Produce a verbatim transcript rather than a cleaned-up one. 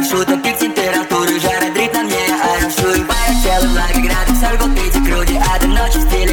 шуток, пик температуры, жара дрит на мне, а я шу и по телу влага, градус, аль пить и груди, а до ночи стиль.